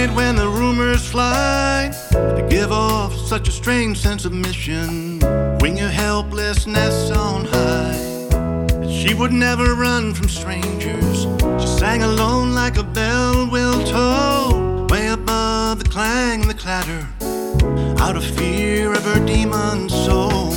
night when the rumors fly, they give off such a strange sense of mission, wing your helplessness on high. She would never run from strangers, she sang alone like a bell will toll, way above the clang and the clatter, out of fear of her demon soul.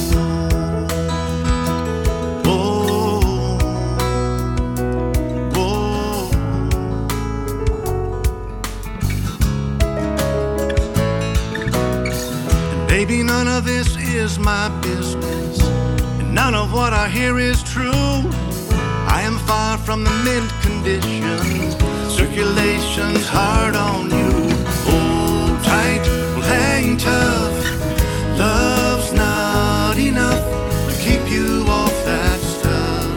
Baby, none of this is my business, and none of what I hear is true. I am far from the mint condition, circulation's hard on you. Hold tight, we'll hang tough, love's not enough to keep you off that stuff,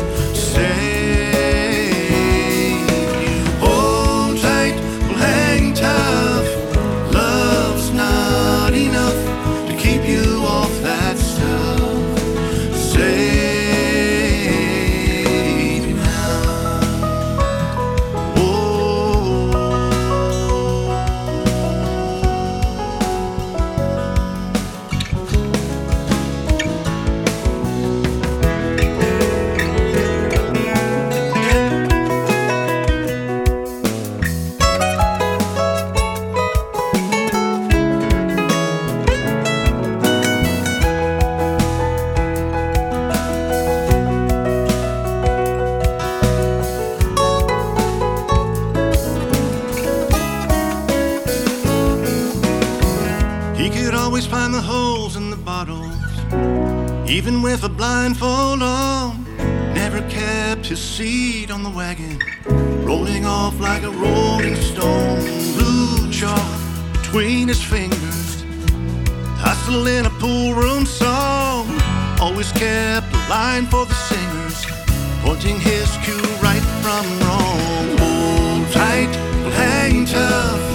save you. Hold tight, we'll hang tough, love's not enough to keep you off that stuff, save you now. He could always find the holes in the bottles, even with a blindfold on. Never kept his seat on the wagon, rolling off like a rolling stone. Blue chalk between his fingers, hustle in a pool room song. Always kept a line for the singers, pointing his cue right from wrong. Hold tight, we'll hang tough,